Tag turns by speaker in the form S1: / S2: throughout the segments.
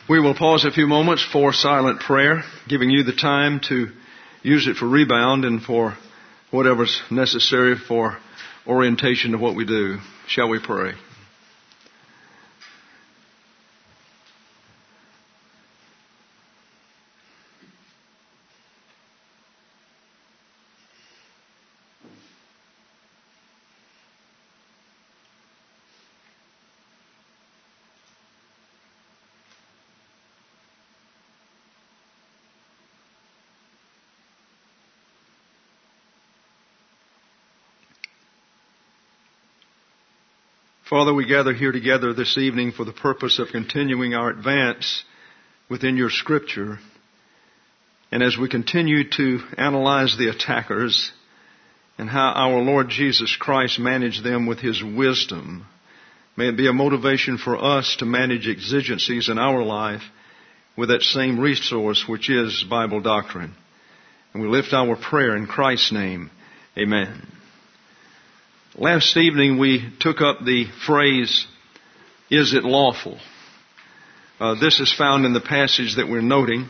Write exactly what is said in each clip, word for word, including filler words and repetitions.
S1: We will pause a few moments for silent prayer, giving you the time to use it for rebound and for whatever's necessary for orientation of what we do. Shall we pray? Father, we gather here together this evening for the purpose of continuing our advance within your Scripture. And as we continue to analyze the attackers and how our Lord Jesus Christ managed them with His wisdom, may it be a motivation for us to manage exigencies in our life with that same resource, which is Bible doctrine. And we lift our prayer in Christ's name. Amen. Last evening we took up the phrase, is it lawful? Uh, this is found in the passage that we're noting.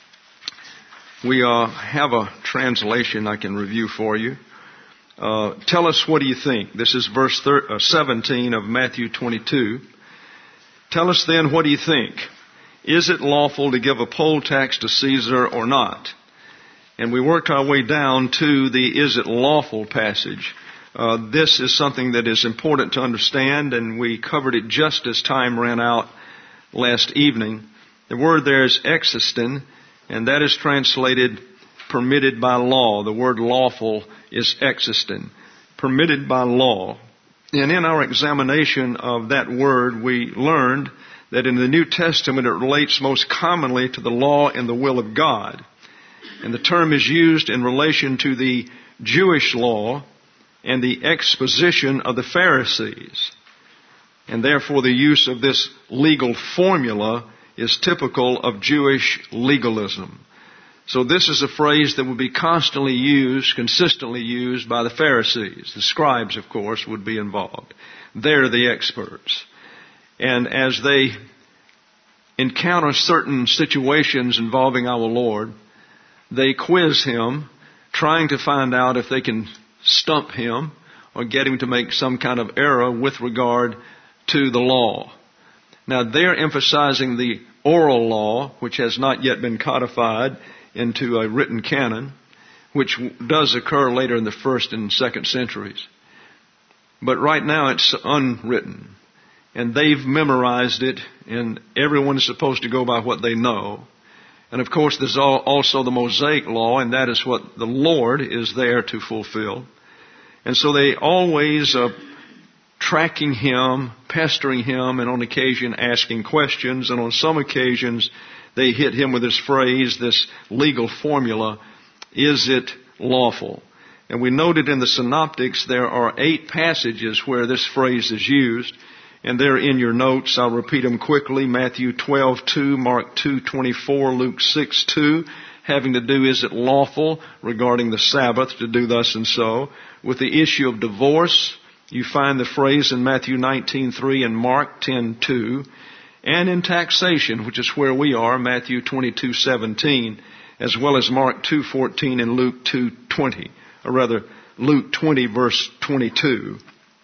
S1: We uh, have a translation I can review for you. Uh, tell us, what do you think? This is verse thir- uh, seventeen of Matthew twenty-two. Tell us then, what do you think? Is it lawful to give a poll tax to Caesar or not? And we worked our way down to the is it lawful passage. Uh, this is something that is important to understand, and we covered it just as time ran out last evening. The word there is existen, and that is translated permitted by law. The word lawful is existen, permitted by law. And in our examination of that word, we learned that in the New Testament it relates most commonly to the law and the will of God. And the term is used in relation to the Jewish law and the exposition of the Pharisees. And therefore the use of this legal formula is typical of Jewish legalism. So this is a phrase that would be constantly used, consistently used by the Pharisees. The scribes, of course, would be involved. They're the experts. And as they encounter certain situations involving our Lord, they quiz Him, trying to find out if they can stump Him or get Him to make some kind of error with regard to the law. Now they're emphasizing the oral law, which has not yet been codified into a written canon, which does occur later in the first and second centuries. But right now it's unwritten, and they've memorized it, and everyone is supposed to go by what they know. And of course there's also the Mosaic law, and that is what the Lord is there to fulfill. And so they always are tracking Him, pestering Him, and on occasion asking questions. And on some occasions they hit Him with this phrase, this legal formula, is it lawful? And we noted in the synoptics there are eight passages where this phrase is used. And they're in your notes. I'll repeat them quickly. Matthew twelve two, Mark two twenty-four, Luke six two, having to do, is it lawful, regarding the Sabbath, to do thus and so. With the issue of divorce, you find the phrase in Matthew nineteen three and Mark ten two. And in taxation, which is where we are, Matthew twenty-two seventeen, as well as Mark two fourteen and Luke two twenty, or rather Luke twenty verse twenty-two.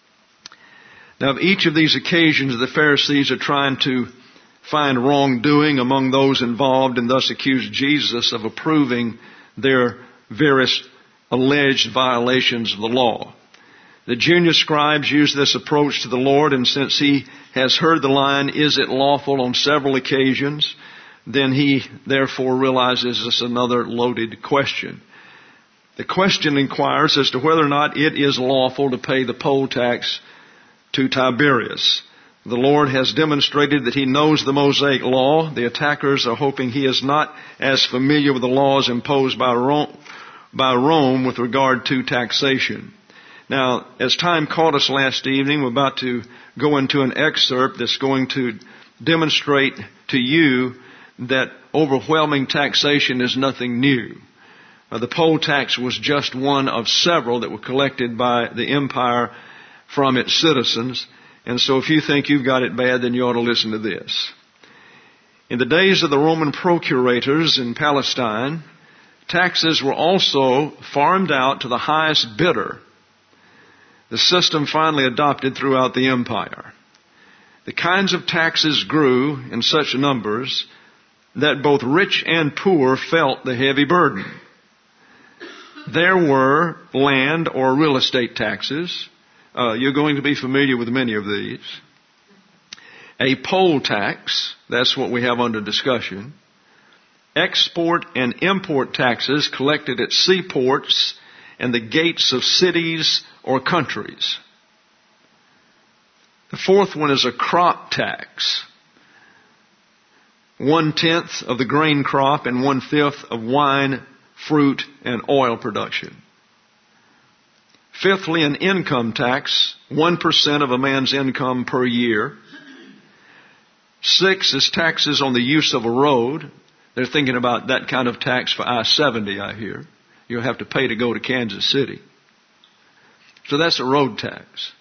S1: Now, of each of these occasions, the Pharisees are trying to find wrongdoing among those involved and thus accuse Jesus of approving their various alleged violations of the law. The junior scribes use this approach to the Lord, and since He has heard the line, is it lawful, on several occasions, then He therefore realizes this is another loaded question. The question inquires as to whether or not it is lawful to pay the poll tax to Tiberius. The Lord has demonstrated that He knows the Mosaic law. The attackers are hoping He is not as familiar with the laws imposed by Rome, by Rome with regard to taxation. Now, as time caught us last evening, we're about to go into an excerpt that's going to demonstrate to you that overwhelming taxation is nothing new. Uh, the poll tax was just one of several that were collected by the empire from its citizens. And so if you think you've got it bad, then you ought to listen to this. In the days of the Roman procurators in Palestine, taxes were also farmed out to the highest bidder. The system finally adopted throughout the empire. The kinds of taxes grew in such numbers that both rich and poor felt the heavy burden. There were land or real estate taxes. Uh, you're going to be familiar with many of these. A poll tax, that's what we have under discussion. Export and import taxes collected at seaports and the gates of cities or countries. The fourth one is a crop tax. One-tenth of the grain crop and one-fifth of wine, fruit, and oil production. Fifthly, an income tax, one percent of a man's income per year. Six is taxes on the use of a road. They're thinking about that kind of tax for I seventy, I hear. You'll have to pay to go to Kansas City. So that's a road tax.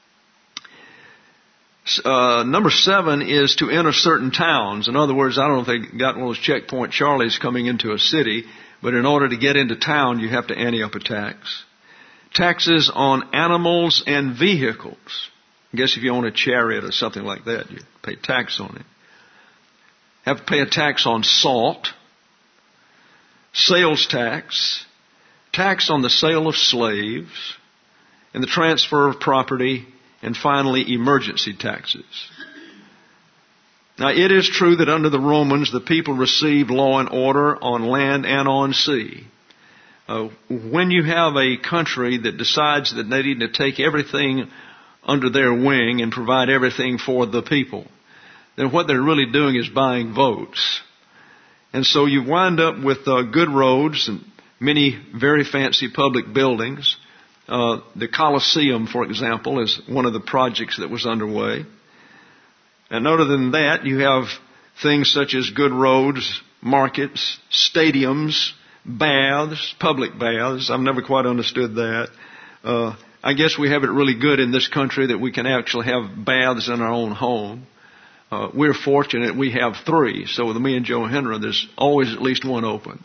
S1: Uh, number seven is to enter certain towns. In other words, I don't know if they got one of those checkpoint Charlies coming into a city, but in order to get into town, you have to ante up a tax. Taxes on animals and vehicles. I guess if you own a chariot or something like that, you pay tax on it. Have to pay a tax on salt, sales tax, tax on the sale of slaves, and the transfer of property, and finally emergency taxes. Now it is true that under the Romans the people received law and order on land and on sea. Uh, when you have a country that decides that they need to take everything under their wing and provide everything for the people, then what they're really doing is buying votes. And so you wind up with uh, good roads and many very fancy public buildings. Uh, the Colosseum, for example, is one of the projects that was underway. And other than that, you have things such as good roads, markets, stadiums, baths, public baths. I've never quite understood that. Uh, I guess we have it really good in this country that we can actually have baths in our own home. Uh, we're fortunate we have three. So with me and Joe Henry, there's always at least one open.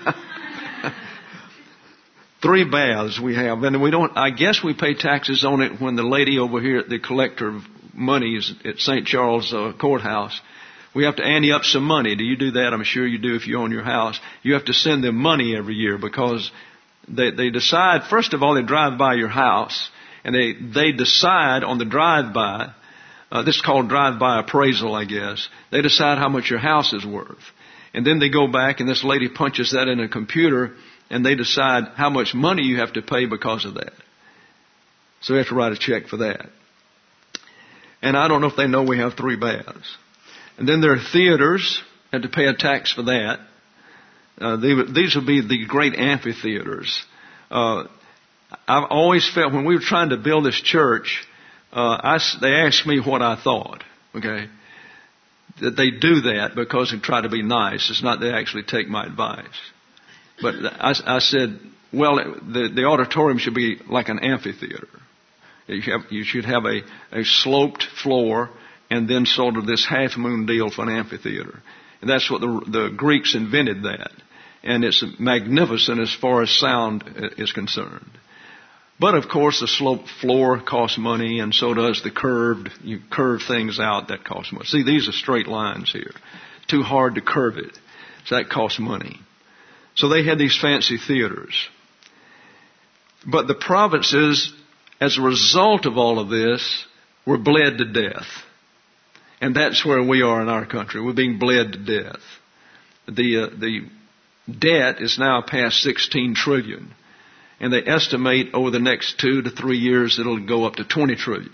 S1: Three baths we have. And we don't, I guess we pay taxes on it when the lady over here at the collector of monies at Saint Charles uh, Courthouse, we have to ante up some money. Do you do that? I'm sure you do if you own your house. You have to send them money every year because they, they decide, first of all, they drive by your house and they, they decide on the drive-by, uh, this is called drive-by appraisal, I guess. They decide how much your house is worth. And then they go back and this lady punches that in a computer and they decide how much money you have to pay because of that. So you have to write a check for that. And I don't know if they know we have three baths. And then there are theaters, have to pay a tax for that. Uh, they, these would be the great amphitheaters. Uh, I've always felt when we were trying to build this church, uh, I, they asked me what I thought. Okay, that they do that because they try to be nice. It's not they actually take my advice. But I, I said, well, the, the auditorium should be like an amphitheater. You, have, you should have a, a sloped floor and then sort of this half moon deal for an amphitheater. And that's what the, the Greeks invented that. And it's magnificent as far as sound is concerned. But of course the sloped floor costs money and so does the curved, you curve things out, that costs money. See, these are straight lines here. Too hard to curve it. So that costs money. So they had these fancy theaters. But the provinces, as a result of all of this, were bled to death. And that's where we are in our country. We're being bled to death. The, uh, the debt is now past sixteen trillion. And they estimate over the next two to three years it'll go up to twenty trillion.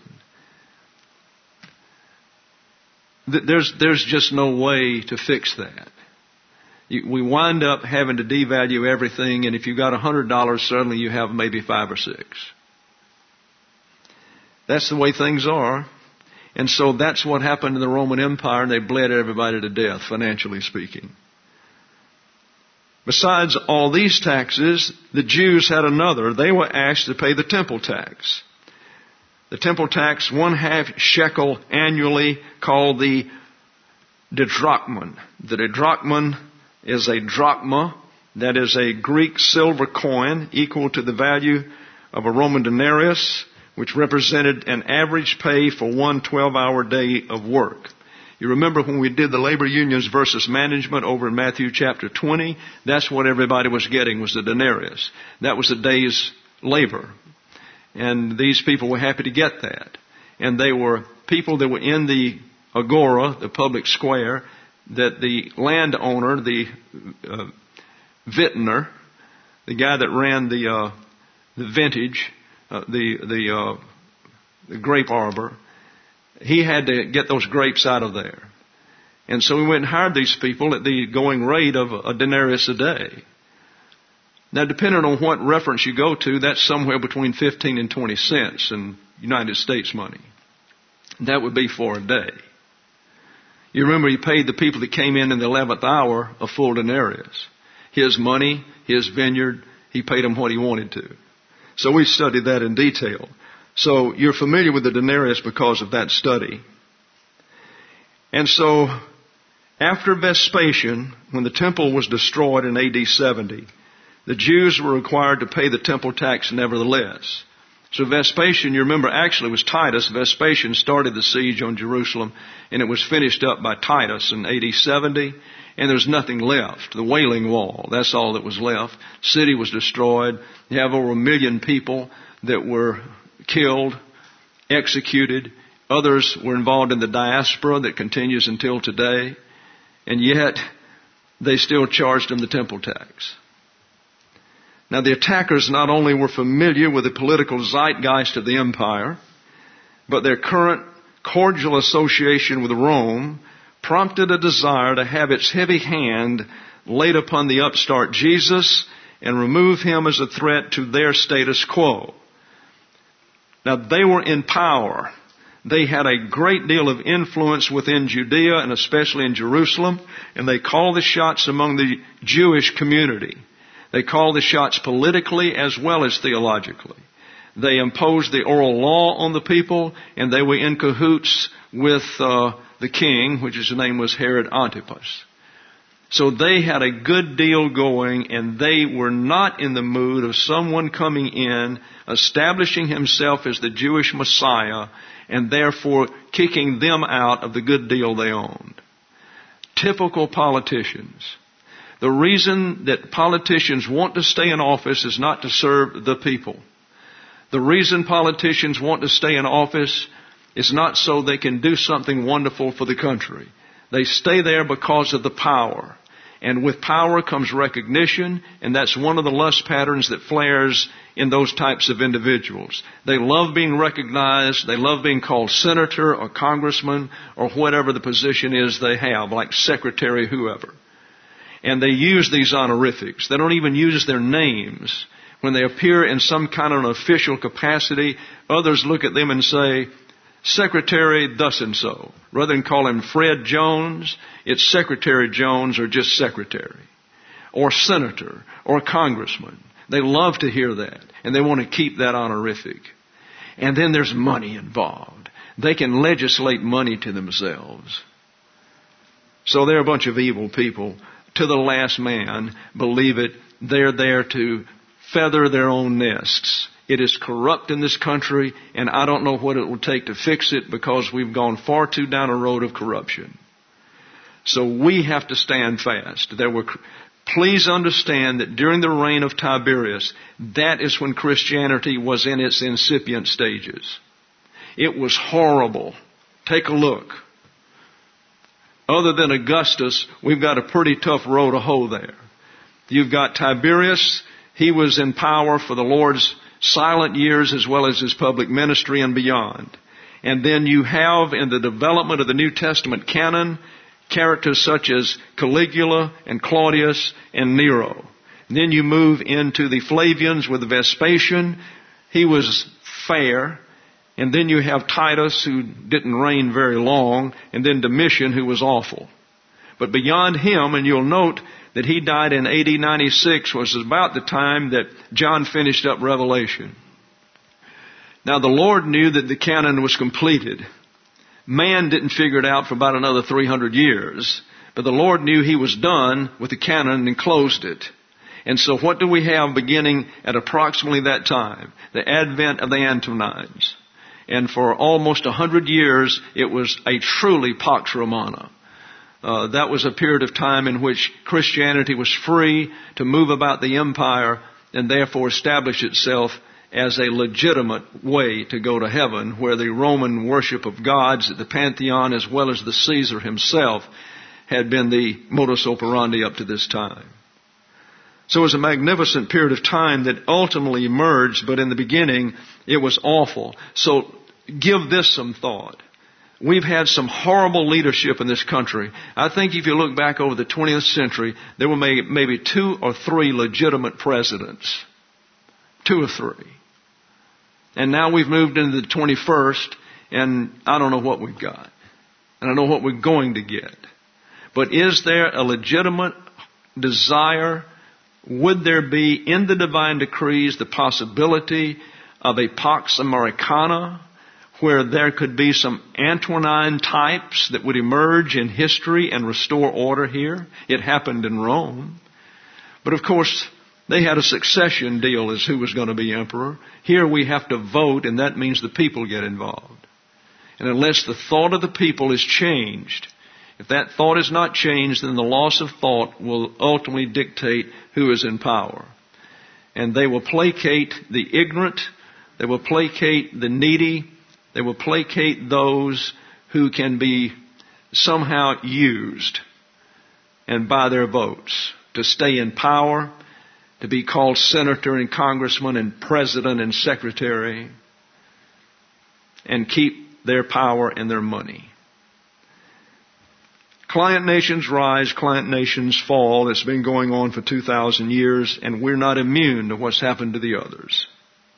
S1: There's, there's just no way to fix that. You, we wind up having to devalue everything, and if you've got one hundred dollars, suddenly you have maybe five or six. That's the way things are. And so that's what happened in the Roman Empire, and they bled everybody to death, financially speaking. Besides all these taxes, the Jews had another. They were asked to pay the temple tax. The temple tax, one half shekel annually, called the didrachman. The didrachman is a drachma, that is a Greek silver coin equal to the value of a Roman denarius, which represented an average pay for one twelve-hour day of work. You remember when we did the labor unions versus management over in Matthew chapter twenty, that's what everybody was getting, was the denarius. That was a day's labor. And these people were happy to get that. And they were people that were in the agora, the public square, that the landowner, the uh, vintner, the guy that ran the uh, the vintage, uh, the the, uh, the grape arbor, he had to get those grapes out of there. And so we went and hired these people at the going rate of a denarius a day. Now, depending on what reference you go to, that's somewhere between fifteen and twenty cents in United States money. That would be for a day. You remember he paid the people that came in in the eleventh hour a full denarius. His money, his vineyard, he paid them what he wanted to. So we studied that in detail. So you're familiar with the denarius because of that study. And so after Vespasian, when the temple was destroyed in A D seventy, the Jews were required to pay the temple tax nevertheless. So Vespasian, you remember, actually was Titus. Vespasian started the siege on Jerusalem, and it was finished up by Titus in A D seventy, and there's nothing left. The Wailing Wall, that's all that was left. City was destroyed. You have over a million people that were killed, executed. Others were involved in the diaspora that continues until today, and yet they still charged them the temple tax. Now, the attackers not only were familiar with the political zeitgeist of the empire, but their current cordial association with Rome prompted a desire to have its heavy hand laid upon the upstart Jesus and remove him as a threat to their status quo. Now, they were in power. They had a great deal of influence within Judea and especially in Jerusalem, and they called the shots among the Jewish community. They called the shots politically as well as theologically. They imposed the oral law on the people, and they were in cahoots with uh, the king, which his name was Herod Antipas. So they had a good deal going, and they were not in the mood of someone coming in, establishing himself as the Jewish Messiah, and therefore kicking them out of the good deal they owned. Typical politicians. The reason that politicians want to stay in office is not to serve the people. The reason politicians want to stay in office is not so they can do something wonderful for the country. They stay there because of the power. And with power comes recognition, and that's one of the lust patterns that flares in those types of individuals. They love being recognized. They love being called senator or congressman or whatever the position is they have, like secretary, whoever. And they use these honorifics. They don't even use their names. When they appear in some kind of an official capacity, others look at them and say, Secretary thus and so. Rather than call him Fred Jones, it's Secretary Jones or just Secretary. Or Senator or Congressman. They love to hear that. And they want to keep that honorific. And then there's money involved. They can legislate money to themselves. So they're a bunch of evil people. To the last man, believe it, they're there to feather their own nests. It is corrupt in this country, and I don't know what it will take to fix it because we've gone far too down a road of corruption. So we have to stand fast. There were, please understand that during the reign of Tiberius, that is when Christianity was in its incipient stages. It was horrible. Take a look. Other than Augustus, we've got a pretty tough row to hoe there. You've got Tiberius. He was in power for the Lord's silent years as well as his public ministry and beyond. And then you have in the development of the New Testament canon characters such as Caligula and Claudius and Nero. And then you move into the Flavians with Vespasian. He was fair. And then you have Titus, who didn't reign very long, and then Domitian, who was awful. But beyond him, and you'll note that he died in A D ninety-six, was about the time that John finished up Revelation. Now the Lord knew that the canon was completed. Man didn't figure it out for about another three hundred years. But the Lord knew He was done with the canon and closed it. And so what do we have beginning at approximately that time? The advent of the Antonines. And for almost a hundred years, it was a truly Pax Romana. Uh, that was a period of time in which Christianity was free to move about the empire and therefore establish itself as a legitimate way to go to heaven, where the Roman worship of gods at the Pantheon as well as the Caesar himself had been the modus operandi up to this time. So it was a magnificent period of time that ultimately emerged, but in the beginning it was awful. So give this some thought. We've had some horrible leadership in this country. I think if you look back over the twentieth century, there were maybe two or three legitimate presidents. Two or three. And now we've moved into the twenty-first, and I don't know what we've got. And I don't know what we're going to get. But is there a legitimate desire? Would there be in the divine decrees the possibility of a Pax Americana, where there could be some Antonine types that would emerge in history and restore order here? It happened in Rome. But of course, they had a succession deal as who was going to be emperor. Here we have to vote, and that means the people get involved. And unless the thought of the people is changed, if that thought is not changed, then the loss of thought will ultimately dictate who is in power. And they will placate the ignorant, they will placate the needy, they will placate those who can be somehow used and by their votes to stay in power, to be called senator and congressman and president and secretary, and keep their power and their money. Client nations rise, client nations fall. It's been going on for two thousand years, and we're not immune to what's happened to the others.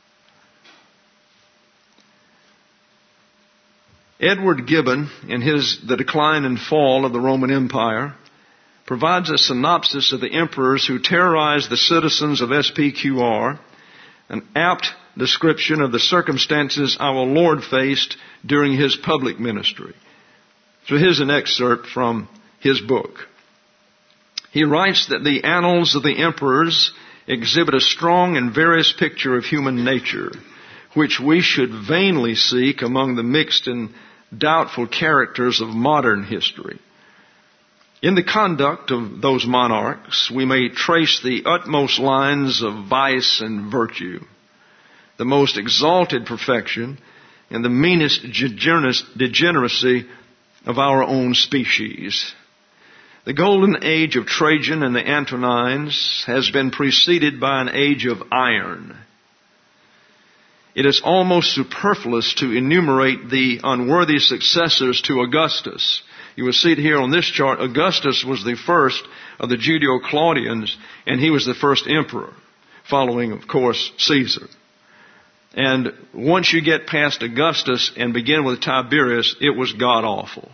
S1: Edward Gibbon, in his The Decline and Fall of the Roman Empire, provides a synopsis of the emperors who terrorized the citizens of S P Q R, an apt description of the circumstances our Lord faced during His public ministry. So here's an excerpt from his book. He writes that the annals of the emperors exhibit a strong and various picture of human nature, which we should vainly seek among the mixed and doubtful characters of modern history. In the conduct of those monarchs, we may trace the utmost lines of vice and virtue, the most exalted perfection, and the meanest degeneracy of our own species. The golden age of Trajan and the Antonines has been preceded by an age of iron. It is almost superfluous to enumerate the unworthy successors to Augustus. You will see it here on this chart. Augustus was the first of the Judeo-Claudians, and he was the first emperor, following, of course, Caesar. And once you get past Augustus and begin with Tiberius, it was god-awful.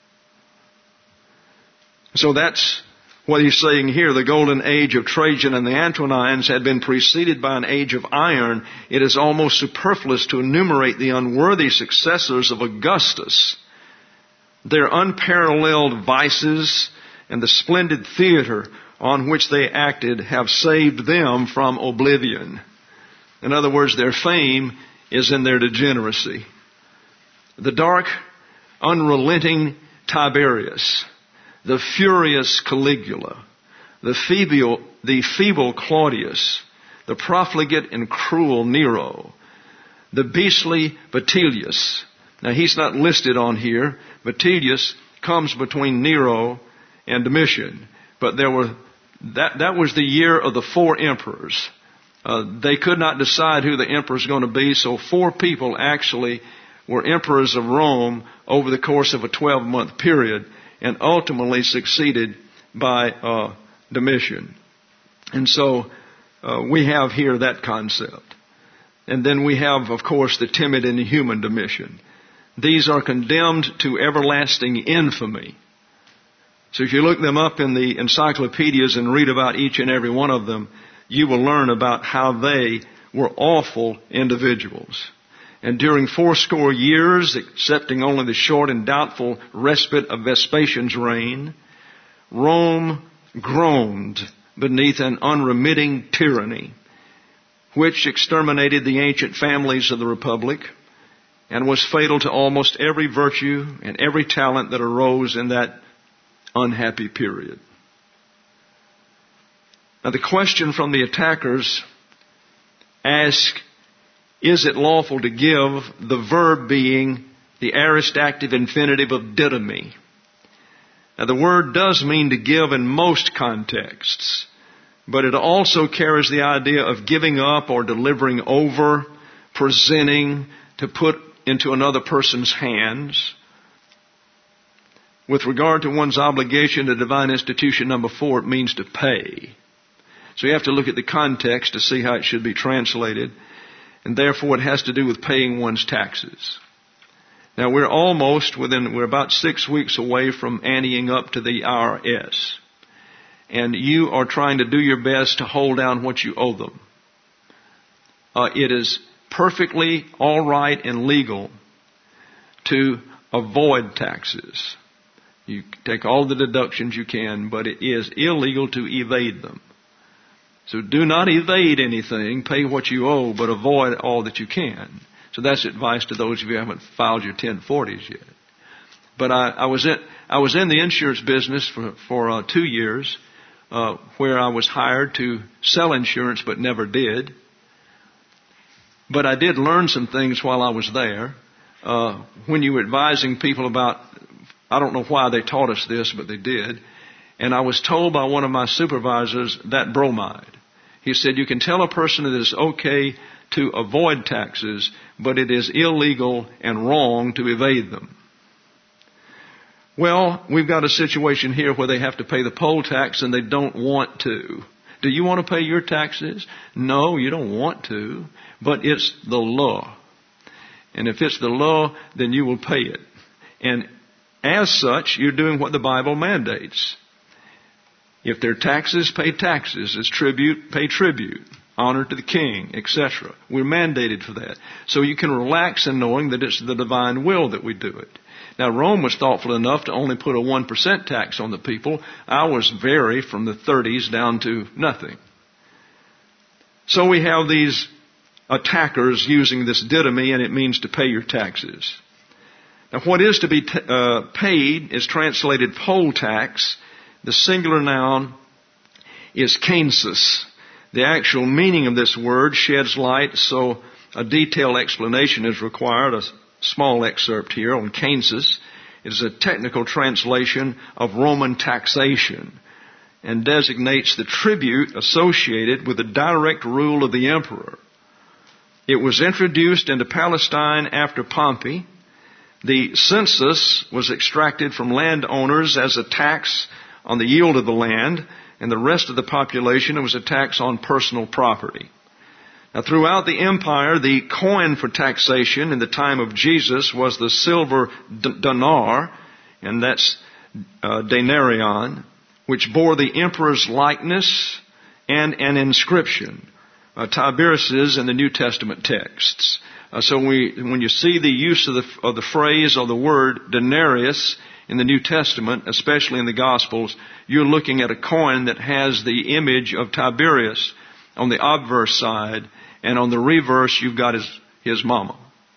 S1: So that's what he's saying here. The golden age of Trajan and the Antonines had been preceded by an age of iron. It is almost superfluous to enumerate the unworthy successors of Augustus. Their unparalleled vices and the splendid theater on which they acted have saved them from oblivion. In other words, their fame is in their degeneracy. The dark, unrelenting Tiberius, the furious Caligula, the feeble, the feeble Claudius, the profligate and cruel Nero, the beastly Vitellius. Now he's not listed on here. Vitellius comes between Nero and Domitian, but there were that that was the year of the four emperors. Uh, they could not decide who the emperor is going to be, so four people actually were emperors of Rome over the course of a twelve-month period, and ultimately succeeded by uh, Domitian. And so uh, we have here that concept. And then we have, of course, the timid and human Domitian. These are condemned to everlasting infamy. So if you look them up in the encyclopedias and read about each and every one of them, you will learn about how they were awful individuals. And during fourscore years, excepting only the short and doubtful respite of Vespasian's reign, Rome groaned beneath an unremitting tyranny, which exterminated the ancient families of the Republic and was fatal to almost every virtue and every talent that arose in that unhappy period. Now the question from the attackers asks, is it lawful to give, the verb being the aorist active infinitive of didomi? Now the word does mean to give in most contexts, but it also carries the idea of giving up or delivering over, presenting, to put into another person's hands. With regard to one's obligation to divine institution number four, it means to pay. So you have to look at the context to see how it should be translated. And therefore it has to do with paying one's taxes. Now we're almost within, we're about six weeks away from anteing up to the I R S. And you are trying to do your best to hold down what you owe them. Uh, it is perfectly all right and legal to avoid taxes. You take all the deductions you can, but it is illegal to evade them. So do not evade anything, pay what you owe, but avoid all that you can. So that's advice to those of you who haven't filed your ten forties yet. But I, I was in, I was in the insurance business for, for uh, two years, uh, where I was hired to sell insurance but never did. But I did learn some things while I was there. Uh, when you were advising people about, I don't know why they taught us this, but they did. And I was told by one of my supervisors that bromide. He said, you can tell a person that it's okay to avoid taxes, but it is illegal and wrong to evade them. Well, we've got a situation here where they have to pay the poll tax and they don't want to. Do you want to pay your taxes? No, you don't want to, but it's the law. And if it's the law, then you will pay it. And as such, you're doing what the Bible mandates. If they're taxes, pay taxes. It's tribute, pay tribute. Honor to the king, et cetera. We're mandated for that. So you can relax in knowing that it's the divine will that we do it. Now, Rome was thoughtful enough to only put a one percent tax on the people. Ours vary from the thirties down to nothing. So we have these attackers using this didomi, and it means to pay your taxes. Now, what is to be t- uh, paid is translated poll tax. The singular noun is caensus. The actual meaning of this word sheds light, so a detailed explanation is required. A small excerpt here on caensus. It is a technical translation of Roman taxation and designates the tribute associated with the direct rule of the emperor. It was introduced into Palestine after Pompey. The census was extracted from landowners as a tax on the yield of the land, and the rest of the population, it was a tax on personal property. Now, throughout the empire, the coin for taxation in the time of Jesus was the silver d- dinar, and that's uh, denarion, which bore the emperor's likeness and an inscription. Uh, Tiberius's in the New Testament texts. Uh, so we, when you see the use of the, of the phrase or the word denarius in the New Testament, especially in the Gospels, you're looking at a coin that has the image of Tiberius on the obverse side, and on the reverse you've got his, his mama.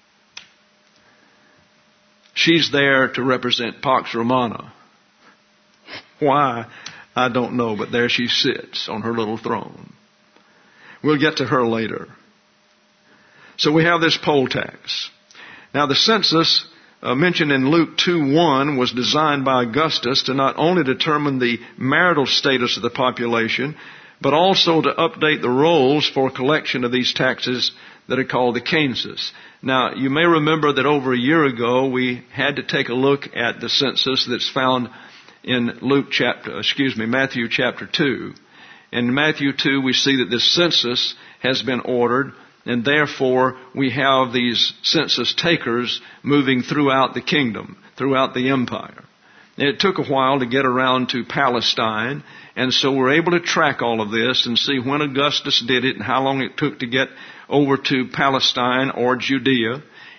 S1: She's there to represent Pax Romana. Why? I don't know, but there she sits on her little throne. We'll get to her later. So we have this poll tax. Now the census uh, mentioned in Luke two one was designed by Augustus to not only determine the marital status of the population, but also to update the rolls for collection of these taxes that are called the caensus. Now, you may remember that over a year ago we had to take a look at the census that's found in Luke chapter, excuse me, Matthew chapter two. In Matthew two, we see that this census has been ordered, and therefore we have these census takers moving throughout the kingdom, throughout the empire. And it took a while to get around to Palestine, and so we're able to track all of this and see when Augustus did it and how long it took to get over to Palestine or Judea.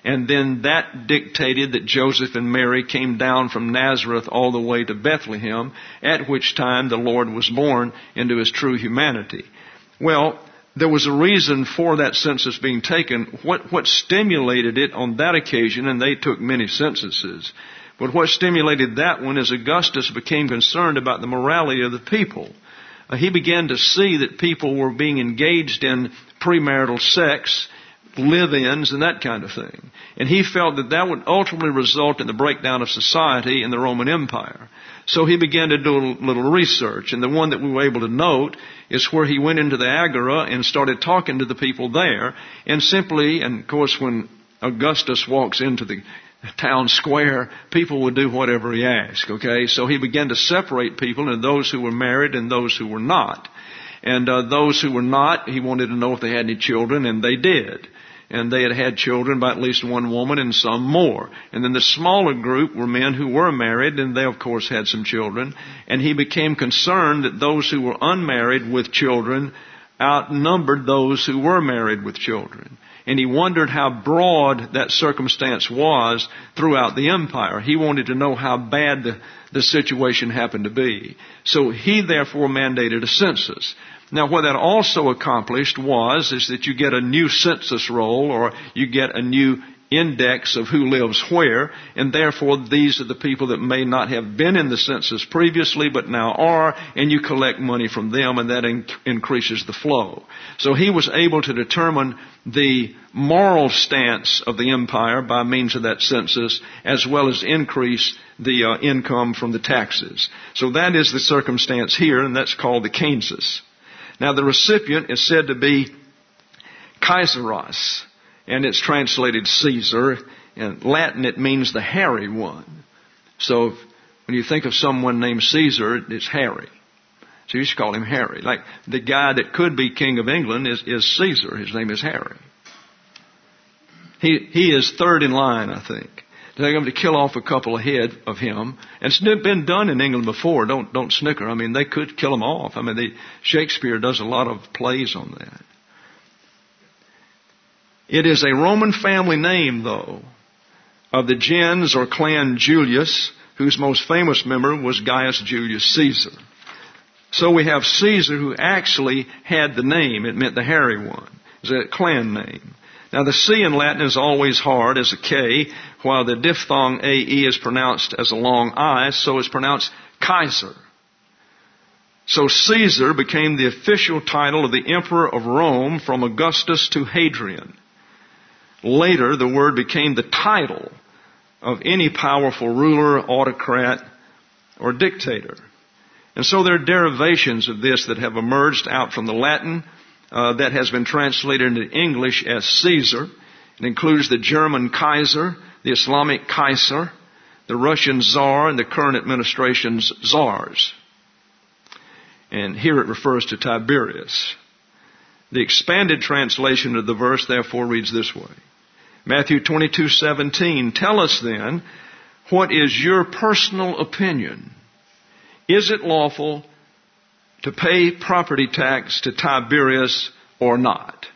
S1: And then that dictated that Joseph and Mary came down from Nazareth all the way to Bethlehem, at which time the Lord was born into His true humanity. Well, there was a reason for that census being taken. What, what stimulated it on that occasion, and they took many censuses, but what stimulated that one is Augustus became concerned about the morality of the people. Uh, he began to see that people were being engaged in premarital sex, live-ins, and that kind of thing. And he felt that that would ultimately result in the breakdown of society in the Roman Empire. So he began to do a little research, and the one that we were able to note is where he went into the Agora and started talking to the people there, and simply, and of course when Augustus walks into the town square, people would do whatever he asked, okay? So he began to separate people into those who were married and those who were not. And uh, those who were not, he wanted to know if they had any children, and they did. And they had had children by at least one woman and some more. And then the smaller group were men who were married, and they of course had some children. And he became concerned that those who were unmarried with children outnumbered those who were married with children. And he wondered how broad that circumstance was throughout the empire. He wanted to know how bad the, the situation happened to be. So he therefore mandated a census. Now what that also accomplished was, is that you get a new census roll, or you get a new index of who lives where, and therefore these are the people that may not have been in the census previously but now are, and you collect money from them, and that in- increases the flow. So he was able to determine the moral stance of the empire by means of that census, as well as increase the uh, income from the taxes. So that is the circumstance here, and that's called the census. Now the recipient is said to be Kaiseros, and it's translated Caesar. In Latin it means the hairy one. So if, when you think of someone named Caesar, it's hairy. So you just call him Harry. Like the guy that could be king of England is, is Caesar. His name is Harry. He, he is third in line, I think. They're going to kill off a couple ahead of him. And it's been done in England before. Don't, don't snicker. I mean, they could kill him off. I mean, they, Shakespeare does a lot of plays on that. It is a Roman family name, though, of the gens or clan Julius, whose most famous member was Gaius Julius Caesar. So we have Caesar, who actually had the name. It meant the hairy one. It's a clan name. Now the C in Latin is always hard as a K, while the diphthong A E is pronounced as a long I, so it's pronounced Kaiser. So Caesar became the official title of the Emperor of Rome from Augustus to Hadrian. Later, the word became the title of any powerful ruler, autocrat, or dictator. And so there are derivations of this that have emerged out from the Latin uh, that has been translated into English as Caesar. It includes the German Kaiser, the Islamic Kaiser, the Russian Tsar, and the current administration's Tsars. And here it refers to Tiberius. The expanded translation of the verse therefore reads this way. Matthew twenty-two seventeen, tell us then, what is your personal opinion? Is it lawful to pay property tax to Tiberius or not?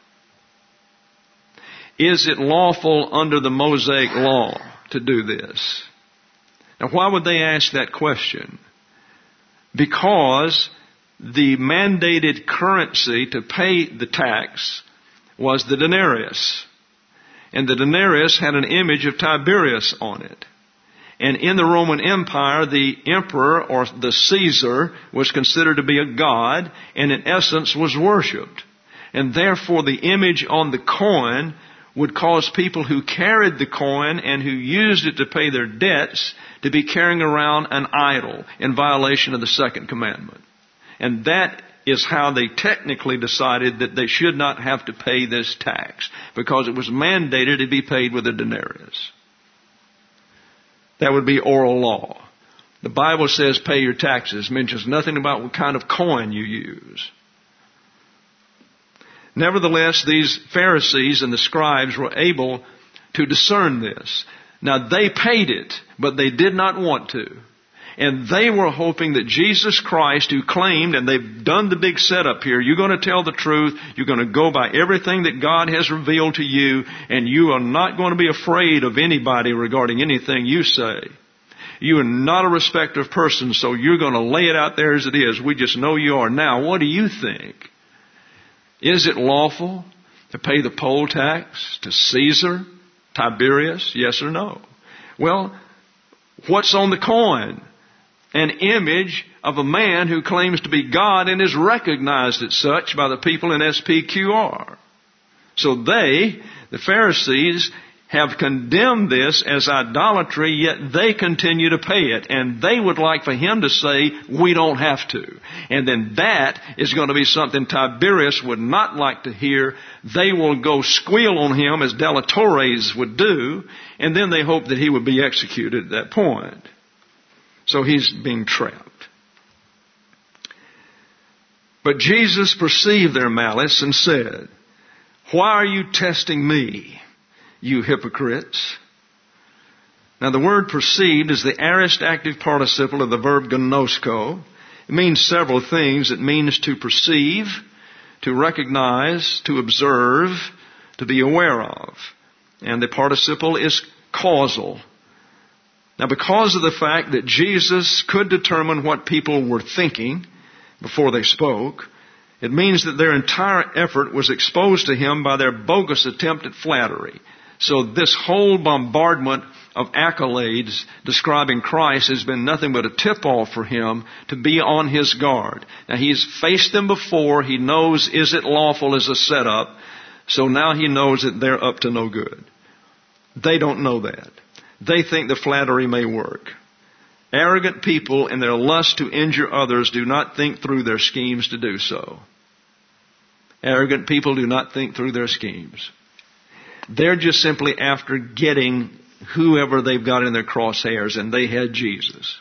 S1: Is it lawful under the Mosaic law to do this? Now why would they ask that question? Because the mandated currency to pay the tax was the denarius. And the denarius had an image of Tiberius on it. And in the Roman Empire, the emperor or the Caesar was considered to be a god and in essence was worshipped. And therefore the image on the coin would cause people who carried the coin and who used it to pay their debts to be carrying around an idol in violation of the second commandment. And that is how they technically decided that they should not have to pay this tax, because it was mandated to be paid with a denarius. That would be oral law. The Bible says pay your taxes, mentions nothing about what kind of coin you use. Nevertheless, these Pharisees and the scribes were able to discern this. Now they paid it, but they did not want to. And they were hoping that Jesus Christ, who claimed, and they've done the big setup here, you're going to tell the truth, you're going to go by everything that God has revealed to you, and you are not going to be afraid of anybody regarding anything you say. You are not a respecter of persons, so you're going to lay it out there as it is. We just know you are. Now, what do you think? Is it lawful to pay the poll tax to Caesar, Tiberius? Yes or no? Well, what's on the coin? An image of a man who claims to be God and is recognized as such by the people in S P Q R. So they, the Pharisees, have condemned this as idolatry, yet they continue to pay it. And they would like for him to say, we don't have to. And then that is going to be something Tiberius would not like to hear. They will go squeal on him as delatores would do, and then they hope that he would be executed at that point. So he's being trapped. But Jesus perceived their malice and said, why are you testing me, you hypocrites? Now the word perceived is the aorist active participle of the verb gnosko. It means several things. It means to perceive, to recognize, to observe, to be aware of. And the participle is causal. Now because of the fact that Jesus could determine what people were thinking before they spoke, it means that their entire effort was exposed to him by their bogus attempt at flattery. So this whole bombardment of accolades describing Christ has been nothing but a tip-off for him to be on his guard. Now he's faced them before. He knows, is it lawful as a setup? So now he knows that they're up to no good. They don't know that. They think the flattery may work. Arrogant people in their lust to injure others do not think through their schemes to do so. Arrogant people do not think through their schemes. They're just simply after getting whoever they've got in their crosshairs, and they had Jesus.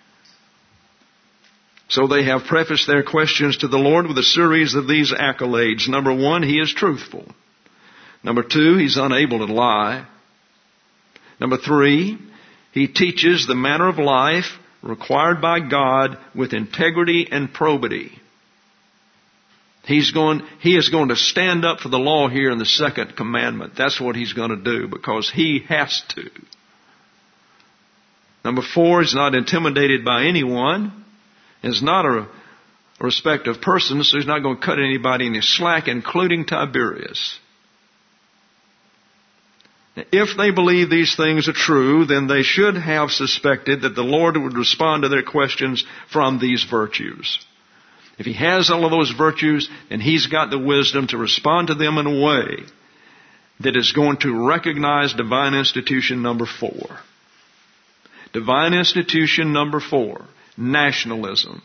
S1: So they have prefaced their questions to the Lord with a series of these accolades. Number one, he is truthful. Number two, he's unable to lie. Number three, he teaches the manner of life required by God with integrity and probity. He's going, he is going to stand up for the law here in the second commandment. That's what he's going to do because he has to. Number four, he's not intimidated by anyone. He's not a, a respect of persons, so he's not going to cut anybody any slack, including Tiberius. If they believe these things are true, then they should have suspected that the Lord would respond to their questions from these virtues. If he has all of those virtues, then he's got the wisdom to respond to them in a way that is going to recognize divine institution number four. Divine institution number four, nationalism.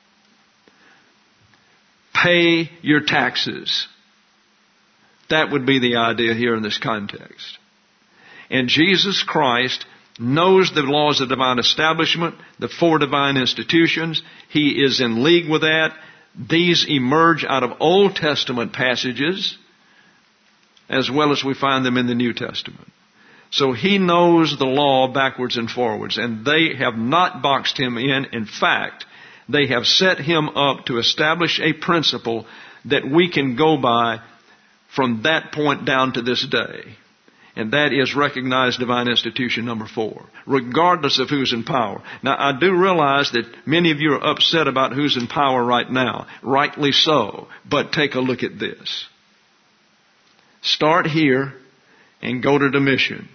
S1: Pay your taxes. That would be the idea here in this context. And Jesus Christ knows the laws of divine establishment, the four divine institutions. He is in league with that. These emerge out of Old Testament passages as well as we find them in the New Testament. So he knows the law backwards and forwards, and they have not boxed him in. In fact, they have set him up to establish a principle that we can go by from that point down to this day. And that is recognized divine institution number four, regardless of who's in power. Now, I do realize that many of you are upset about who's in power right now. Rightly so. But take a look at this. Start here and go to Domitian.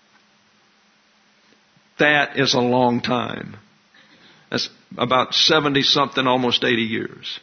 S1: That is a long time. That's about seventy-something, almost eighty years.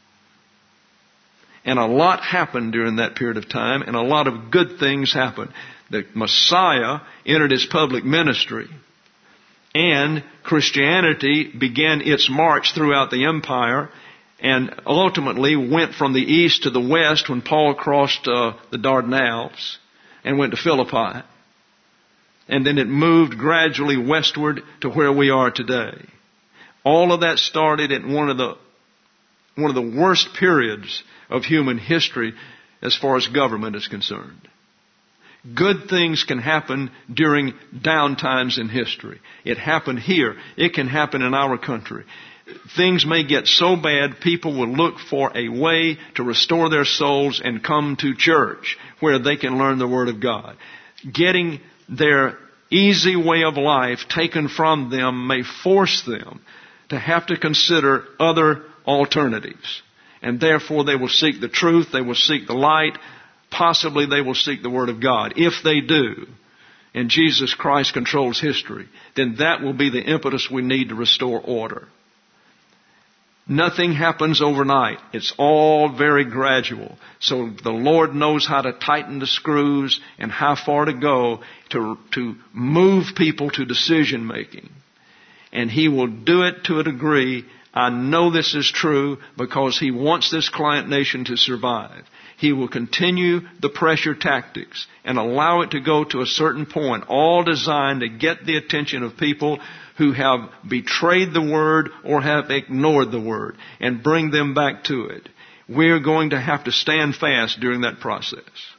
S1: And a lot happened during that period of time, and a lot of good things happened. The Messiah entered his public ministry, and Christianity began its march throughout the empire, and ultimately went from the east to the west when Paul crossed uh, the Dardanelles and went to Philippi. And then it moved gradually westward to where we are today. All of that started at one of the one of the worst periods of human history as far as government is concerned. Good things can happen during down times in history. It happened here. It can happen in our country. Things may get so bad, people will look for a way to restore their souls and come to church where they can learn the Word of God. Getting their easy way of life taken from them may force them to have to consider other alternatives. And therefore they will seek the truth, they will seek the light, possibly they will seek the Word of God. If they do, and Jesus Christ controls history, then that will be the impetus we need to restore order. Nothing happens overnight. It's all very gradual. So the Lord knows how to tighten the screws and how far to go to, to move people to decision making. And He will do it to a degree. I know this is true because He wants this client nation to survive. He will continue the pressure tactics and allow it to go to a certain point, all designed to get the attention of people who have betrayed the Word or have ignored the Word and bring them back to it. We're going to have to stand fast during that process.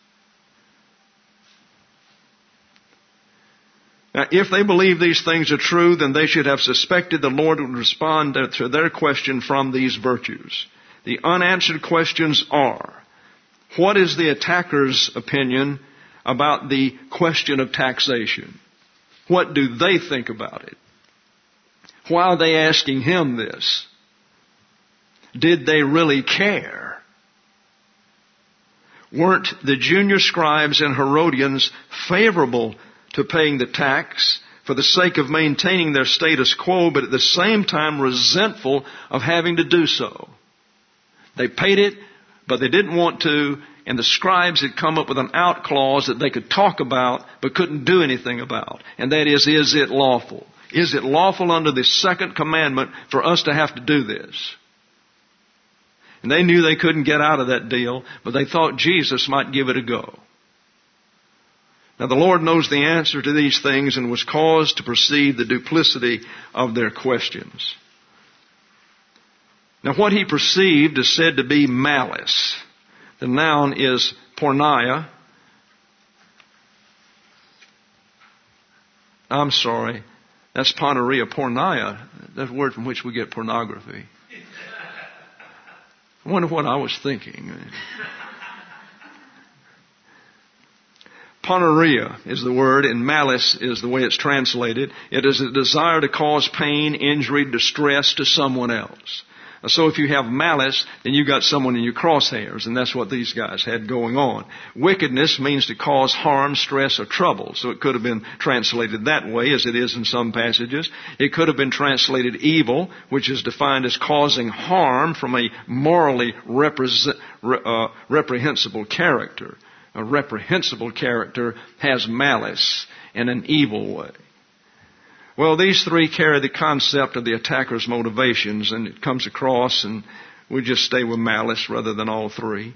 S1: Now, if they believe these things are true, then they should have suspected the Lord would respond to their question from these virtues. The unanswered questions are, what is the attacker's opinion about the question of taxation? What do they think about it? Why are they asking him this? Did they really care? Weren't the junior scribes and Herodians favorable to paying the tax for the sake of maintaining their status quo, but at the same time resentful of having to do so? They paid it, but they didn't want to, and the scribes had come up with an out clause that they could talk about but couldn't do anything about. And that is, is it lawful? Is it lawful under the second commandment for us to have to do this? And they knew they couldn't get out of that deal, but they thought Jesus might give it a go. Now the Lord knows the answer to these things and was caused to perceive the duplicity of their questions. Now what He perceived is said to be malice. The noun is porneia. I'm sorry. That's porneia. Porneia, that's a word from which we get pornography. I wonder what I was thinking. Porneia is the word, and malice is the way it's translated. It is a desire to cause pain, injury, distress to someone else. So if you have malice, then you've got someone in your crosshairs, and that's what these guys had going on. Wickedness means to cause harm, stress, or trouble. So it could have been translated that way, as it is in some passages. It could have been translated evil, which is defined as causing harm from a morally represent, uh, reprehensible character. A reprehensible character has malice in an evil way. Well, these three carry the concept of the attacker's motivations, and it comes across, and we just stay with malice rather than all three.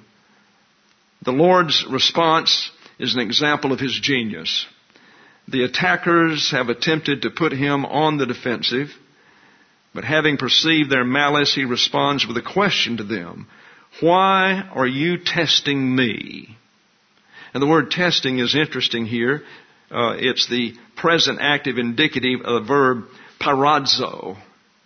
S1: The Lord's response is an example of His genius. The attackers have attempted to put Him on the defensive, but having perceived their malice, He responds with a question to them. Why are you testing me? And the word testing is interesting here. Uh, it's the present active indicative of the verb pyradzo.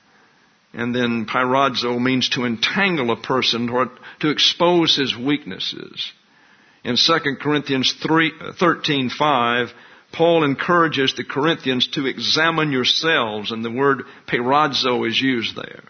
S1: And then pyradzo means to entangle a person or to expose his weaknesses. In Second Corinthians thirteen five, Paul encourages the Corinthians to examine yourselves, and the word pyradzo is used there.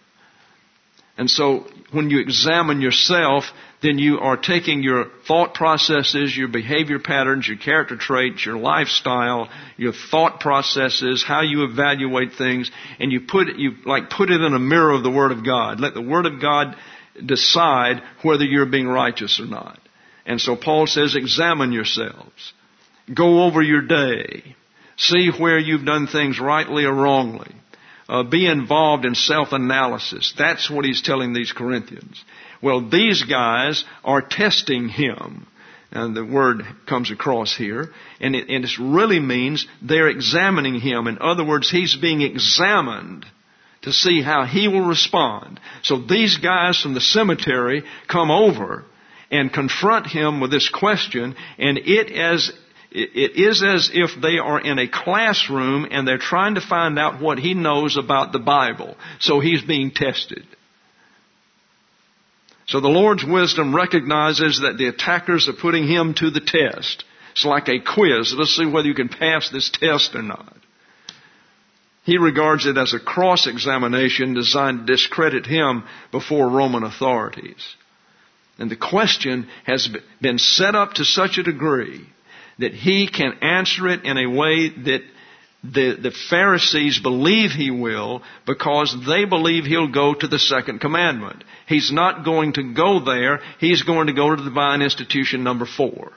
S1: And so when you examine yourself, then you are taking your thought processes, your behavior patterns, your character traits, your lifestyle, your thought processes, how you evaluate things, and you put it, you like put it in a mirror of the Word of God. Let the Word of God decide whether you're being righteous or not. And so Paul says, examine yourselves. Go over your day. See where you've done things rightly or wrongly. Uh, be involved in self-analysis. That's what he's telling these Corinthians. Well, these guys are testing him. And the word comes across here. And it, and it really means they're examining him. In other words, he's being examined to see how he will respond. So these guys from the cemetery come over and confront him with this question. And it as It is as if they are in a classroom and they're trying to find out what he knows about the Bible. So he's being tested. So the Lord's wisdom recognizes that the attackers are putting him to the test. It's like a quiz. Let's see whether you can pass this test or not. He regards it as a cross-examination designed to discredit him before Roman authorities. And the question has been set up to such a degree that he can answer it in a way that the, the Pharisees believe he will, because they believe he'll go to the second commandment. He's not going to go there. He's going to go to divine institution number four.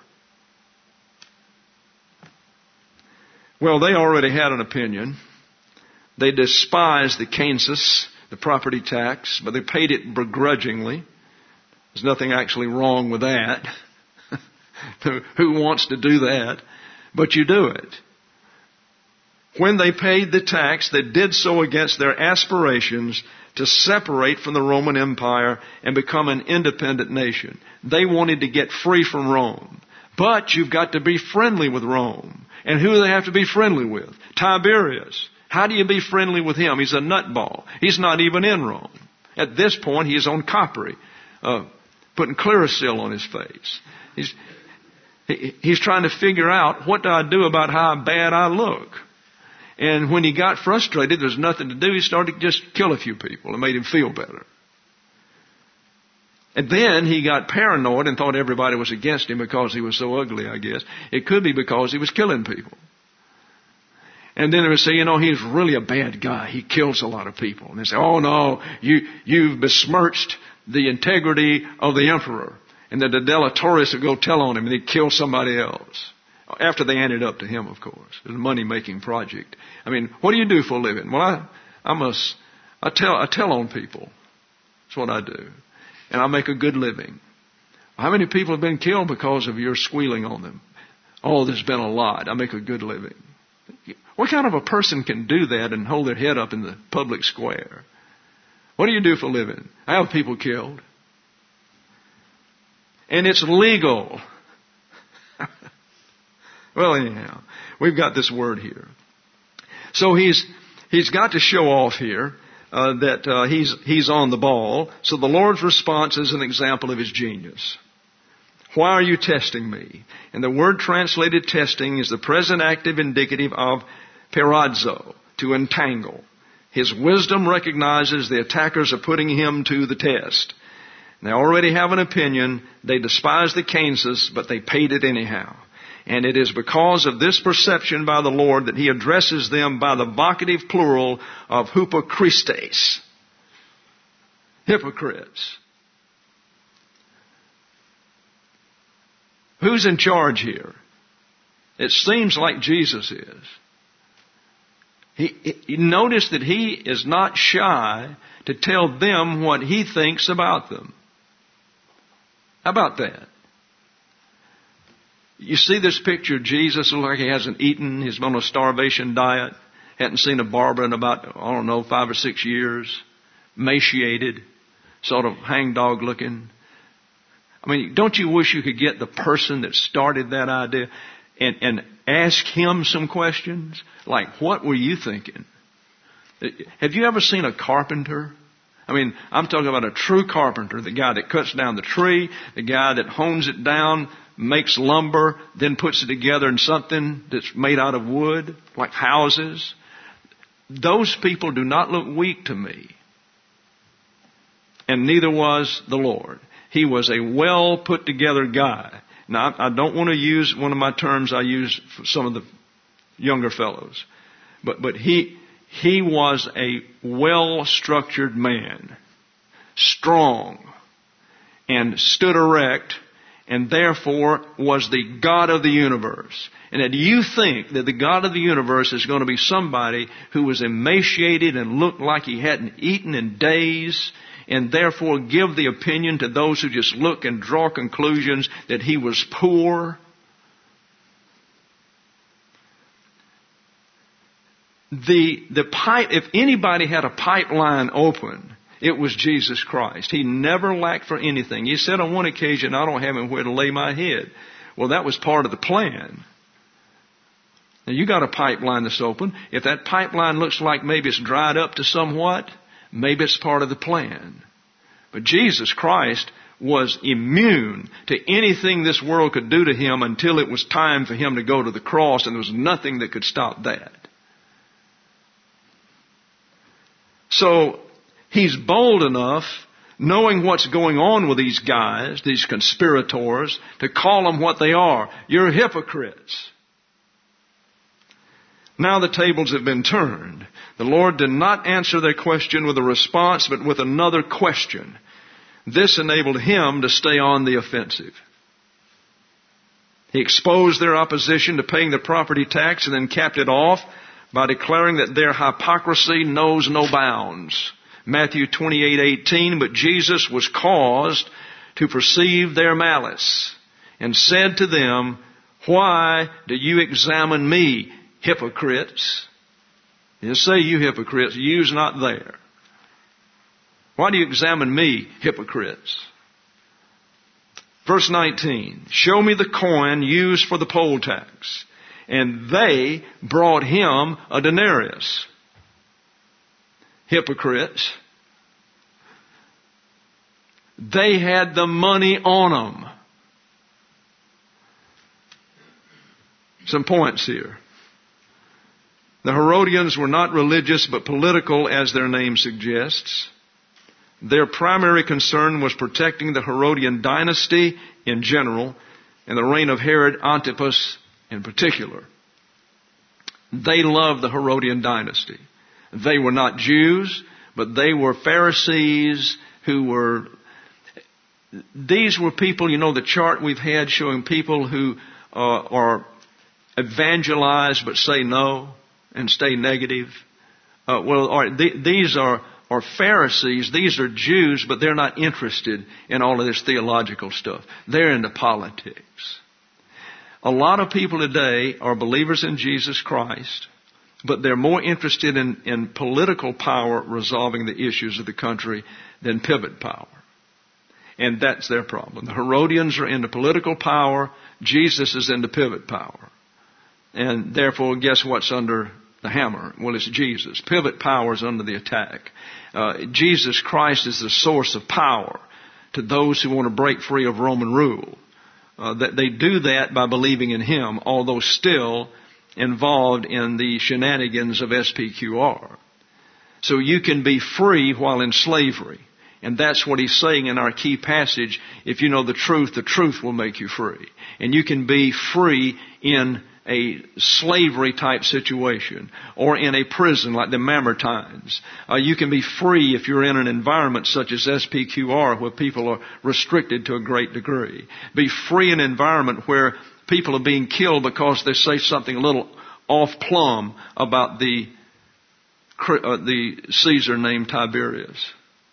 S1: Well, they already had an opinion. They despised the census, the property tax, but they paid it begrudgingly. There's nothing actually wrong with that. Who wants to do that? But you do it. When they paid the tax, they did so against their aspirations to separate from the Roman Empire and become an independent nation. They wanted to get free from Rome. But you've got to be friendly with Rome. And who do they have to be friendly with? Tiberius. How do you be friendly with him? He's a nutball. He's not even in Rome. At this point, he's on Capri, uh, putting Clearasil on his face. He's, he, he's trying to figure out, what do I do about how bad I look? And when he got frustrated, there's nothing to do. He started to just kill a few people. It made him feel better. And then he got paranoid and thought everybody was against him because he was so ugly, I guess. It could be because he was killing people. And then they would say, you know, he's really a bad guy. He kills a lot of people. And they say, oh no, you, you've besmirched the integrity of the emperor. And the delatorious would go tell on him and he'd kill somebody else. After they ended up to him, of course. It was a money-making project. I mean, what do you do for a living? Well, I, I must, I tell, I tell on people. That's what I do. And I make a good living. How many people have been killed because of your squealing on them? Oh, there's been a lot. I make a good living. What kind of a person can do that and hold their head up in the public square? What do you do for a living? I have people killed. And it's legal. Well, anyhow, we've got this word here. So he's he's got to show off here uh, that uh, he's he's on the ball. So the Lord's response is an example of his genius. Why are you testing me? And the word translated testing is the present active indicative of perazzo, to entangle. His wisdom recognizes the attackers are putting him to the test. They already have an opinion. They despise the census, but they paid it anyhow. And it is because of this perception by the Lord that he addresses them by the vocative plural of hypokristes. Hypocrites. Who's in charge here? It seems like Jesus is. He, he notice that he is not shy to tell them what he thinks about them. How about that? You see this picture of Jesus, looks like he hasn't eaten. He's on a starvation diet. Hadn't seen a barber in about, I don't know, five or six years. Emaciated. Sort of hangdog looking. I mean, don't you wish you could get the person that started that idea and, and ask him some questions? Like, what were you thinking? Have you ever seen a carpenter? I mean, I'm talking about a true carpenter, the guy that cuts down the tree, the guy that hones it down, makes lumber, then puts it together in something that's made out of wood, like houses. Those people do not look weak to me. And neither was the Lord. He was a well put together guy. Now, I don't want to use one of my terms I use for some of the younger fellows. But, but he, he was a well structured man. Strong. And stood erect. And therefore was the God of the universe. And that you think that the God of the universe is going to be somebody who was emaciated and looked like he hadn't eaten in days, and therefore give the opinion to those who just look and draw conclusions that he was poor. The, the pipe, if anybody had a pipeline open, it was Jesus Christ. He never lacked for anything. He said on one occasion, I don't have anywhere to lay my head. Well, that was part of the plan. Now you got a pipeline that's open. If that pipeline looks like maybe it's dried up to somewhat, maybe it's part of the plan. But Jesus Christ was immune to anything this world could do to him until it was time for him to go to the cross, and there was nothing that could stop that. So he's bold enough, knowing what's going on with these guys, these conspirators, to call them what they are. You're hypocrites. Now the tables have been turned. The Lord did not answer their question with a response, but with another question. This enabled him to stay on the offensive. He exposed their opposition to paying the property tax and then capped it off by declaring that their hypocrisy knows no bounds. Matthew twenty-eight eighteen, but Jesus was caused to perceive their malice and said to them, why do you examine me, hypocrites? He didn't say you hypocrites, you's not there. Why do you examine me, hypocrites? Verse nineteen, show me the coin used for the poll tax. And they brought him a denarius. Hypocrites. They had the money on them. Some points here. The Herodians were not religious but political, as their name suggests. Their primary concern was protecting the Herodian dynasty in general and the reign of Herod Antipas in particular. They loved the Herodian dynasty. They were not Jews, but they were Pharisees who were, these were people, you know, the chart we've had showing people who uh, are evangelized but say no and stay negative. Uh, well, all right, th- these are, are Pharisees. These are Jews, but they're not interested in all of this theological stuff. They're into politics. A lot of people today are believers in Jesus Christ, but they're more interested in, in political power resolving the issues of the country than pivot power. And that's their problem. The Herodians are into political power. Jesus is into pivot power. And therefore, guess what's under the hammer? Well, it's Jesus. Pivot power is under the attack. Uh, Jesus Christ is the source of power to those who want to break free of Roman rule. Uh, that they do that by believing in Him, although still involved in the shenanigans of S P Q R. So you can be free while in slavery. And that's what he's saying in our key passage. If you know the truth, the truth will make you free. And you can be free in a slavery type situation or in a prison like the Mamertines. Uh, you can be free if you're in an environment such as S P Q R where people are restricted to a great degree. Be free in an environment where people are being killed because they say something a little off plumb about the, uh, the Caesar named Tiberius.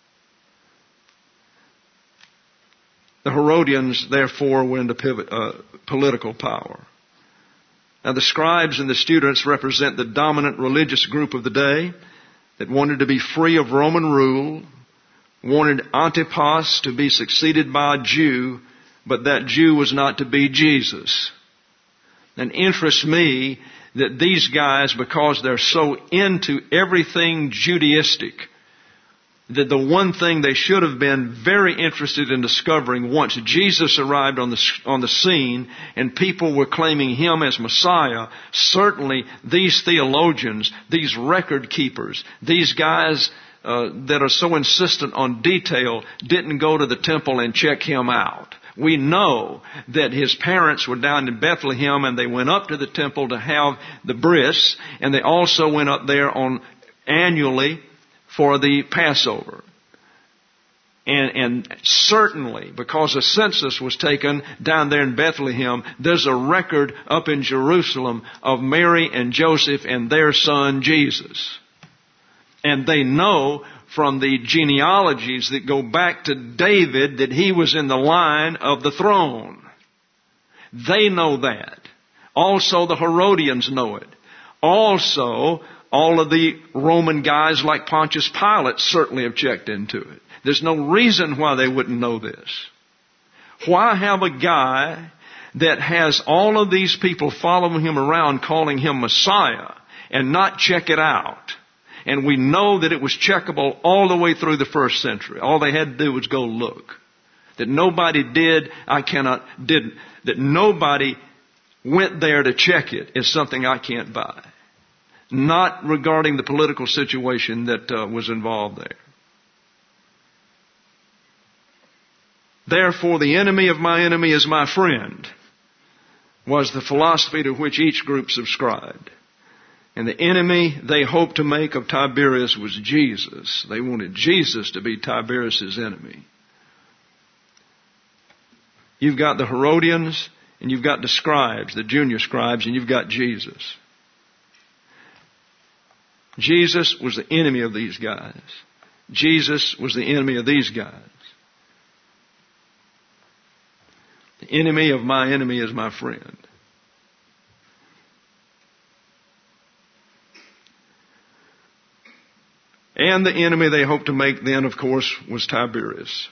S1: The Herodians, therefore, were into pivot, uh, political power. Now, the scribes and the students represent the dominant religious group of the day that wanted to be free of Roman rule, wanted Antipas to be succeeded by a Jew, but that Jew was not to be Jesus. And it interests me that these guys, because they're so into everything Judaistic, that the one thing they should have been very interested in discovering once Jesus arrived on the, on the scene and people were claiming Him as Messiah, certainly these theologians, these record keepers, these guys uh, that are so insistent on detail didn't go to the temple and check Him out. We know that His parents were down in Bethlehem and they went up to the temple to have the bris, and they also went up there on annually for the Passover. And, and certainly, because a census was taken down there in Bethlehem, there's a record up in Jerusalem of Mary and Joseph and their son Jesus. And they know from the genealogies that go back to David that he was in the line of the throne. They know that. Also, the Herodians know it. Also, all of the Roman guys like Pontius Pilate certainly have checked into it. There's no reason why they wouldn't know this. Why have a guy that has all of these people following him around calling him Messiah and not check it out. And we know that it was checkable all the way through the first century. All they had to do was go look. That nobody did, I cannot, did, that nobody went there to check it is something I can't buy. Not regarding the political situation that uh, was involved there. Therefore, the enemy of my enemy is my friend, was the philosophy to which each group subscribed. And the enemy they hoped to make of Tiberius was Jesus. They wanted Jesus to be Tiberius' enemy. You've got the Herodians, and you've got the scribes, the junior scribes, and you've got Jesus. Jesus was the enemy of these guys. Jesus was the enemy of these guys. The enemy of my enemy is my friend. And the enemy they hoped to make then, of course, was Tiberius.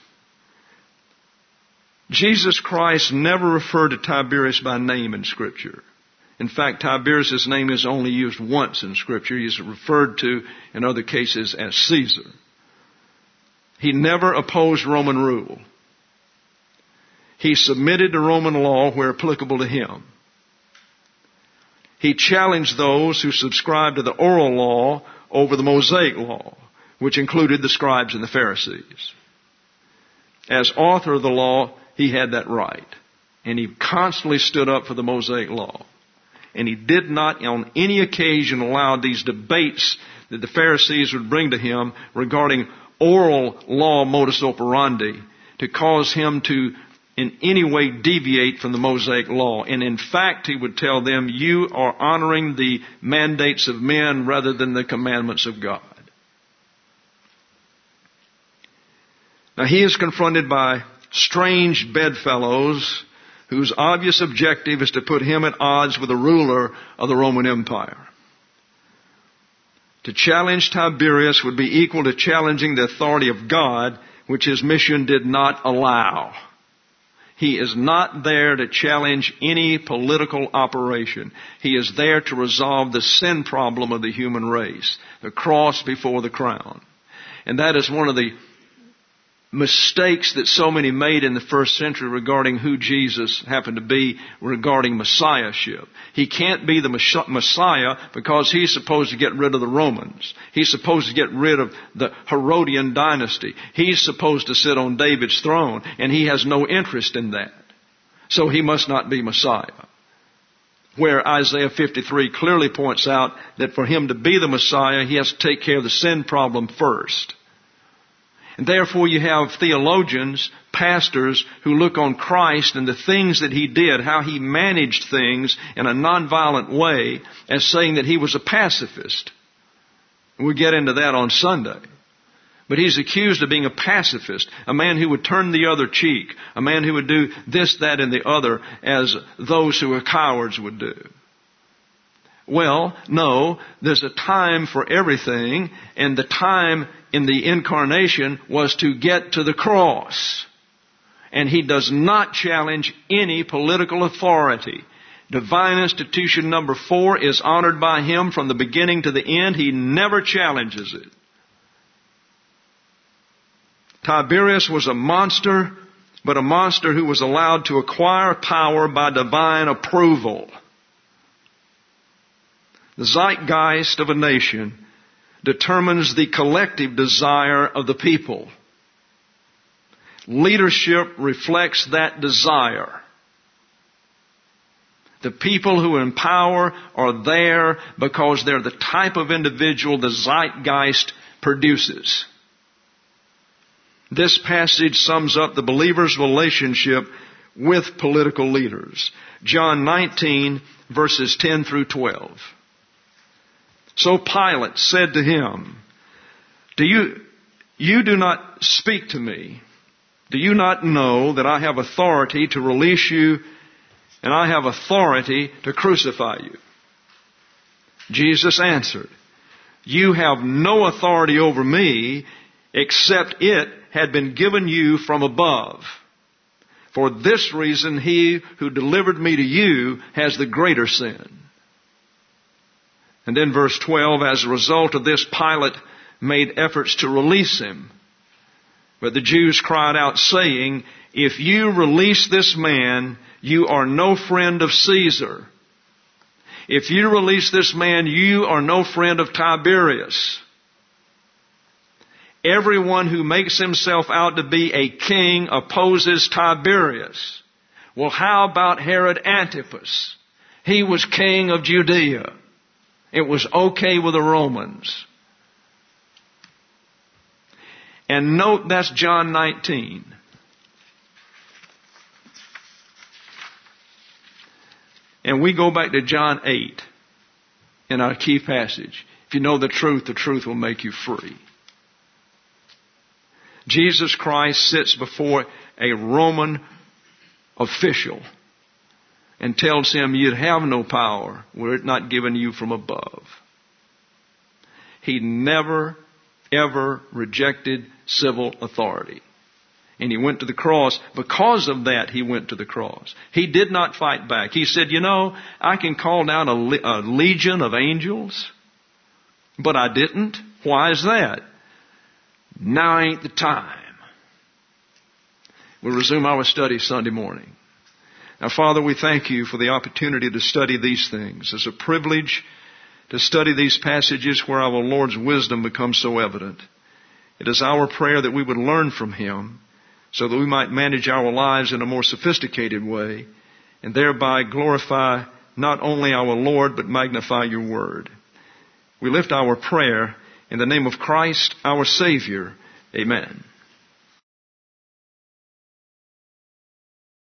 S1: Jesus Christ never referred to Tiberius by name in Scripture. In fact, Tiberius' name is only used once in Scripture. He is referred to in other cases as Caesar. He never opposed Roman rule. He submitted to Roman law where applicable to him. He challenged those who subscribed to the oral law over the Mosaic law, which included the scribes and the Pharisees. As author of the law, he had that right. And he constantly stood up for the Mosaic law. And he did not on any occasion allow these debates that the Pharisees would bring to him regarding oral law modus operandi to cause him to in any way deviate from the Mosaic law. And in fact, he would tell them, you are honoring the mandates of men rather than the commandments of God. Now he is confronted by strange bedfellows whose obvious objective is to put him at odds with the ruler of the Roman Empire. To challenge Tiberius would be equal to challenging the authority of God, which his mission did not allow. He is not there to challenge any political operation. He is there to resolve the sin problem of the human race, the cross before the crown. And that is one of the mistakes that so many made in the first century regarding who Jesus happened to be regarding Messiahship. He can't be the Messiah because he's supposed to get rid of the Romans. He's supposed to get rid of the Herodian dynasty. He's supposed to sit on David's throne, and he has no interest in that. So he must not be Messiah. Where Isaiah fifty-three clearly points out that for him to be the Messiah, he has to take care of the sin problem first. And therefore you have theologians, pastors who look on Christ and the things that he did, how he managed things in a nonviolent way, as saying that he was a pacifist. We'll get into that on Sunday. But he's accused of being a pacifist, a man who would turn the other cheek, a man who would do this, that, and the other as those who are cowards would do. Well, no, there's a time for everything, and the time in the incarnation was to get to the cross. And he does not challenge any political authority. Divine institution number four is honored by him from the beginning to the end. He never challenges it. Tiberius was a monster, but a monster who was allowed to acquire power by divine approval. The zeitgeist of a nation determines the collective desire of the people. Leadership reflects that desire. The people who are in power are there because they're the type of individual the zeitgeist produces. This passage sums up the believer's relationship with political leaders. John nineteen, verses ten through twelve. So Pilate said to him, Do you, you do not speak to me. Do you not know that I have authority to release you and I have authority to crucify you? Jesus answered, You have no authority over me except it had been given you from above. For this reason, he who delivered me to you has the greater sin. And then verse twelve, as a result of this, Pilate made efforts to release him. But the Jews cried out, saying, if you release this man, you are no friend of Caesar. If you release this man, you are no friend of Tiberius. Everyone who makes himself out to be a king opposes Tiberius. Well, how about Herod Antipas? He was king of Judea. It was okay with the Romans. And note that's John nineteen. And we go back to John eight in our key passage. If you know the truth, the truth will make you free. Jesus Christ sits before a Roman official and tells him, you have no power were it not given you from above. He never, ever rejected civil authority. And he went to the cross. Because of that, he went to the cross. He did not fight back. He said, you know, I can call down a, le- a legion of angels, but I didn't. Why is that? Now ain't the time. We'll resume our study Sunday morning. Now, Father, we thank you for the opportunity to study these things. It's a privilege to study these passages where our Lord's wisdom becomes so evident. It is our prayer that we would learn from Him so that we might manage our lives in a more sophisticated way and thereby glorify not only our Lord but magnify your word. We lift our prayer in the name of Christ, our Savior. Amen.